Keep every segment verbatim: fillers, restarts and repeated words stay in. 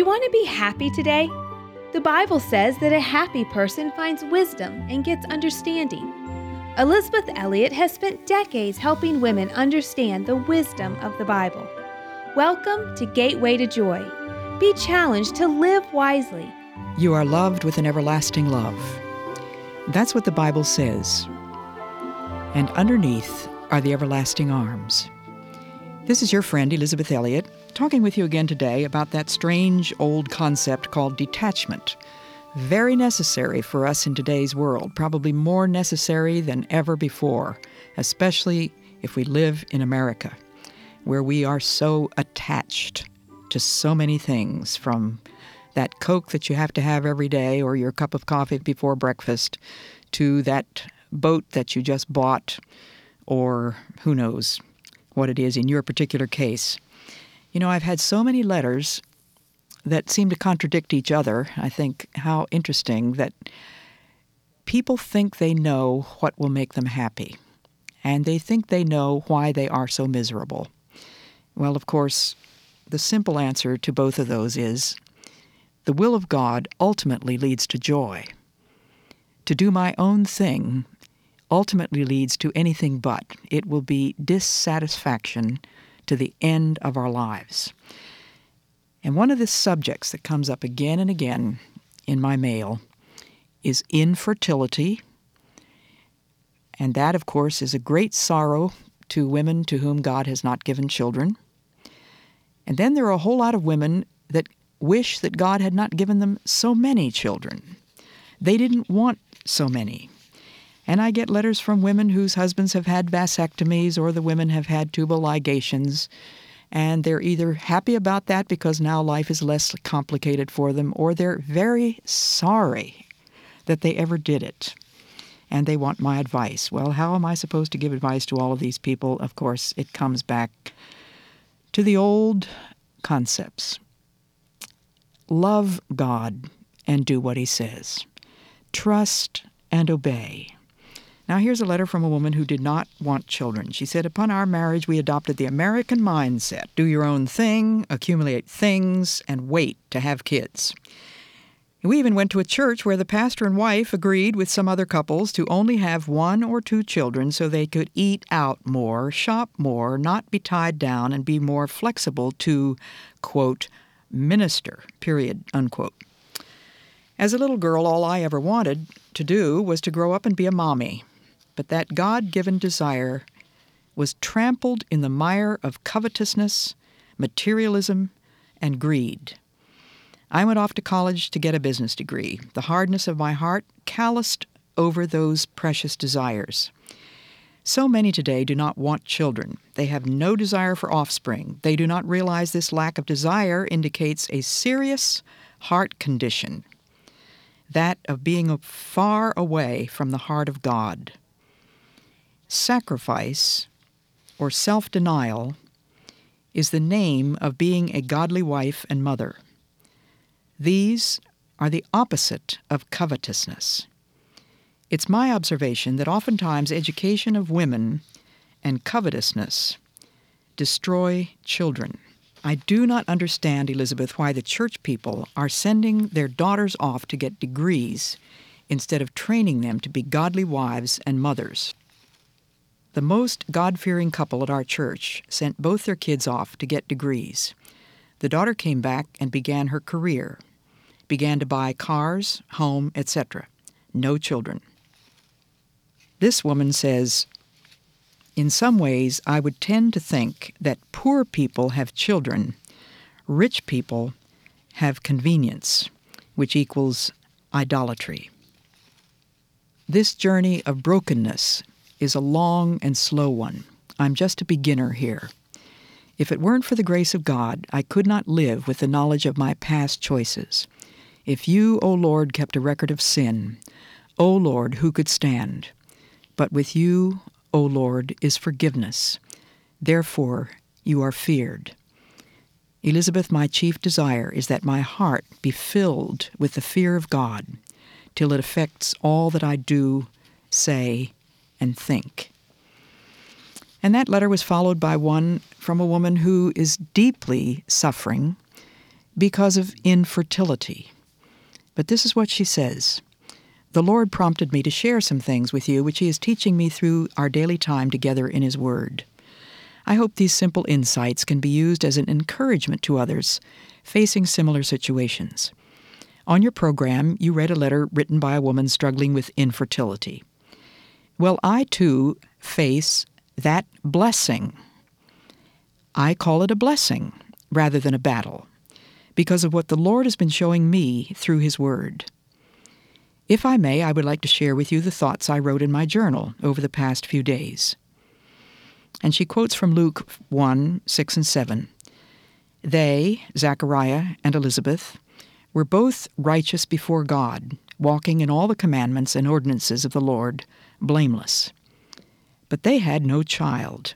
want to be happy today? The Bible says that a happy person finds wisdom and gets understanding. Elisabeth Elliot has spent decades helping women understand the wisdom of the Bible. Welcome to Gateway to Joy. Be challenged to live wisely. You are loved with an everlasting love. That's what the Bible says. And underneath are the everlasting arms. This is your friend, Elisabeth Elliot, talking with you again today about that strange old concept called detachment. Very necessary for us in today's world, probably more necessary than ever before, especially if we live in America, where we are so attached to so many things, from that Coke that you have to have every day or your cup of coffee before breakfast to that boat that you just bought, or who knows what it is in your particular case. You know, I've had so many letters that seem to contradict each other. I think how interesting that people think they know what will make them happy, and they think they know why they are so miserable. Well, of course, the simple answer to both of those is the will of God ultimately leads to joy. To do my own thing ultimately leads to anything but. It will be dissatisfaction to the end of our lives. And one of the subjects that comes up again and again in my mail is infertility. And that, of course, is a great sorrow to women to whom God has not given children. And then there are a whole lot of women that wish that God had not given them so many children. They didn't want so many. And I get letters from women whose husbands have had vasectomies, or the women have had tubal ligations, and they're either happy about that because now life is less complicated for them, or they're very sorry that they ever did it, and they want my advice. Well, how am I supposed to give advice to all of these people? Of course, it comes back to the old concepts. Love God and do what He says. Trust and obey. Now, here's a letter from a woman who did not want children. She said, upon our marriage, we adopted the American mindset. Do your own thing, accumulate things, and wait to have kids. We even went to a church where the pastor and wife agreed with some other couples to only have one or two children so they could eat out more, shop more, not be tied down, and be more flexible to, quote, minister, period, unquote. As a little girl, all I ever wanted to do was to grow up and be a mommy. But that God-given desire was trampled in the mire of covetousness, materialism, and greed. I went off to college to get a business degree. The hardness of my heart calloused over those precious desires. So many today do not want children. They have no desire for offspring. They do not realize this lack of desire indicates a serious heart condition, that of being far away from the heart of God. Sacrifice, or self-denial, is the name of being a godly wife and mother. These are the opposite of covetousness. It's my observation that oftentimes education of women and covetousness destroy children. I do not understand, Elisabeth, why the church people are sending their daughters off to get degrees instead of training them to be godly wives and mothers. The most God-fearing couple at our church sent both their kids off to get degrees. The daughter came back and began her career, began to buy cars, home, et cetera. No children. This woman says, in some ways, I would tend to think that poor people have children, rich people have convenience, which equals idolatry. This journey of brokenness is a long and slow one. I'm just a beginner here. If it weren't for the grace of God, I could not live with the knowledge of my past choices. If you, O Lord, kept a record of sin, O Lord, who could stand? But with you, O Lord, is forgiveness. Therefore, you are feared. Elisabeth, my chief desire is that my heart be filled with the fear of God till it affects all that I do, say, and think. And that letter was followed by one from a woman who is deeply suffering because of infertility. But this is what she says. The Lord prompted me to share some things with you which He is teaching me through our daily time together in His Word. I hope these simple insights can be used as an encouragement to others facing similar situations. On your program, you read a letter written by a woman struggling with infertility. Well, I too face that blessing. I call it a blessing rather than a battle because of what the Lord has been showing me through His Word. If I may, I would like to share with you the thoughts I wrote in my journal over the past few days. And she quotes from Luke one, six and seven. They, Zechariah and Elizabeth, were both righteous before God, walking in all the commandments and ordinances of the Lord, blameless. But they had no child.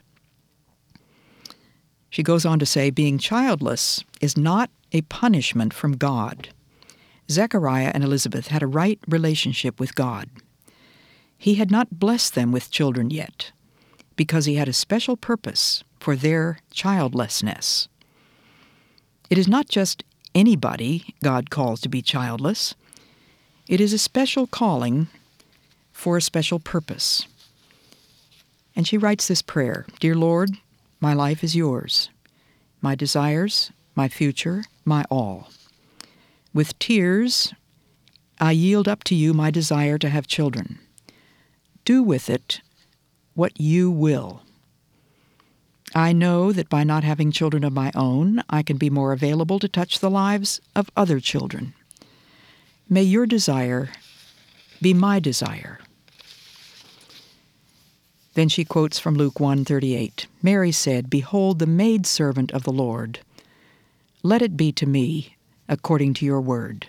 She goes on to say, being childless is not a punishment from God. Zechariah and Elizabeth had a right relationship with God. He had not blessed them with children yet, because He had a special purpose for their childlessness. It is not just anybody God calls to be childless. It is a special calling for a special purpose. And she writes this prayer, Dear Lord, my life is yours, my desires, my future, my all. With tears, I yield up to you my desire to have children. Do with it what you will. I know that by not having children of my own, I can be more available to touch the lives of other children. May your desire be my desire. Then she quotes from Luke one thirty-eight. Mary said, Behold the maidservant of the Lord. Let it be to me according to your word.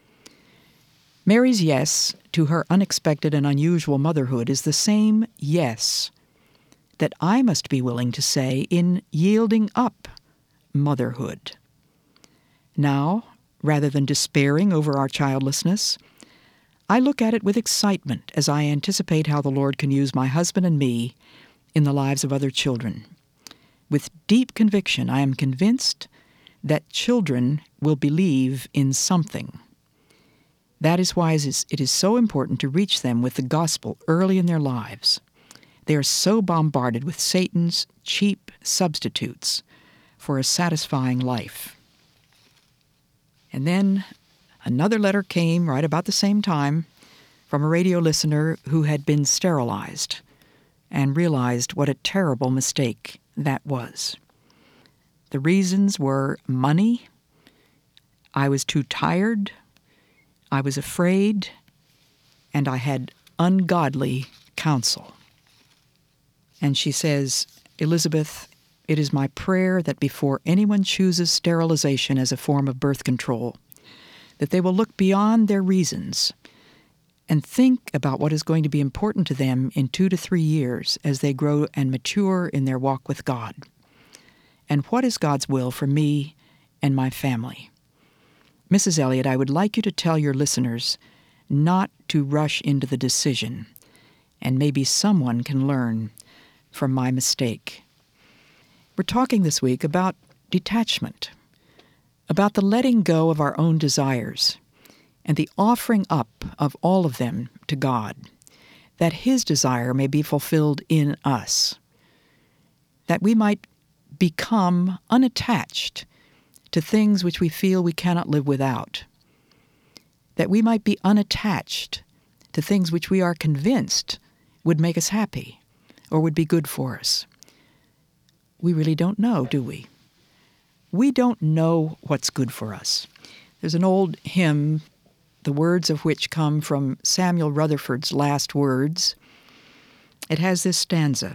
Mary's yes to her unexpected and unusual motherhood is the same yes that I must be willing to say in yielding up motherhood. Now, rather than despairing over our childlessness, I look at it with excitement as I anticipate how the Lord can use my husband and me in the lives of other children. With deep conviction, I am convinced that children will believe in something. That is why it is so important to reach them with the gospel early in their lives. They are so bombarded with Satan's cheap substitutes for a satisfying life. And then another letter came right about the same time from a radio listener who had been sterilized and realized what a terrible mistake that was. The reasons were money, I was too tired, I was afraid, and I had ungodly counsel. And she says, Elizabeth, it is my prayer that before anyone chooses sterilization as a form of birth control, that they will look beyond their reasons and think about what is going to be important to them in two to three years as they grow and mature in their walk with God. And what is God's will for me and my family? Missus Elliott, I would like you to tell your listeners not to rush into the decision, and maybe someone can learn from my mistake. We're talking this week about detachment, about the letting go of our own desires and the offering up of all of them to God, that His desire may be fulfilled in us, that we might become unattached to things which we feel we cannot live without, that we might be unattached to things which we are convinced would make us happy or would be good for us. We really don't know, do we? We don't know what's good for us. There's an old hymn, the words of which come from Samuel Rutherford's last words. It has this stanza.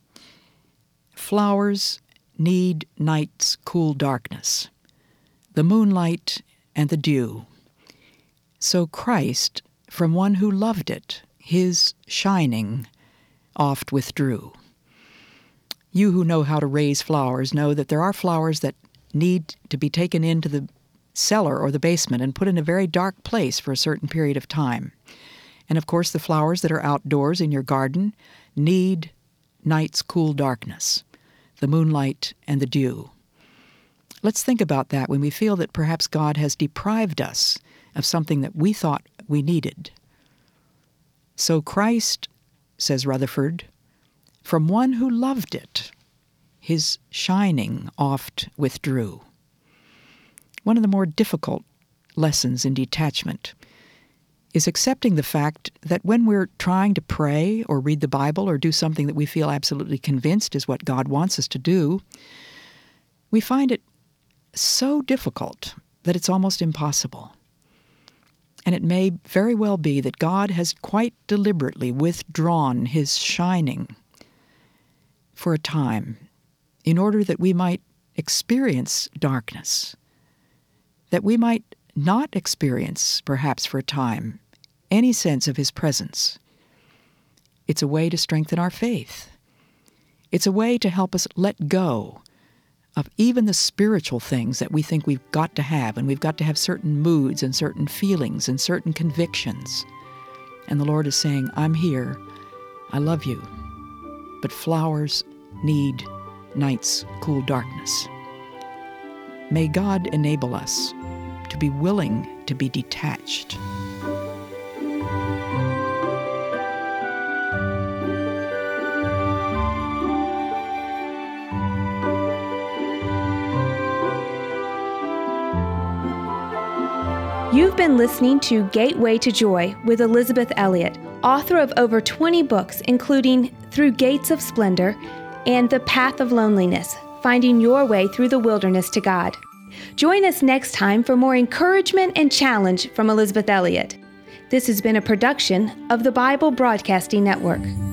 Flowers need night's cool darkness, the moonlight and the dew. So Christ, from one who loved it, His shining oft withdrew. You who know how to raise flowers know that there are flowers that need to be taken into the cellar or the basement and put in a very dark place for a certain period of time. And of course, the flowers that are outdoors in your garden need night's cool darkness, the moonlight and the dew. Let's think about that when we feel that perhaps God has deprived us of something that we thought we needed. So Christ, says Rutherford, from one who loved it, his shining oft withdrew. One of the more difficult lessons in detachment is accepting the fact that when we're trying to pray or read the Bible or do something that we feel absolutely convinced is what God wants us to do, we find it so difficult that it's almost impossible. And it may very well be that God has quite deliberately withdrawn his shining for a time in order that we might experience darkness, that we might not experience, perhaps for a time, any sense of his presence. It's a way to strengthen our faith. It's a way to help us let go of even the spiritual things that we think we've got to have, and we've got to have certain moods and certain feelings and certain convictions. And the Lord is saying, I'm here, I love you, but flowers need night's cool darkness. May God enable us to be willing to be detached. You've been listening to Gateway to Joy with Elisabeth Elliot, author of over twenty books, including Through Gates of Splendor and The Path of Loneliness, Finding Your Way Through the Wilderness to God. Join us next time for more encouragement and challenge from Elisabeth Elliot. This has been a production of the Bible Broadcasting Network.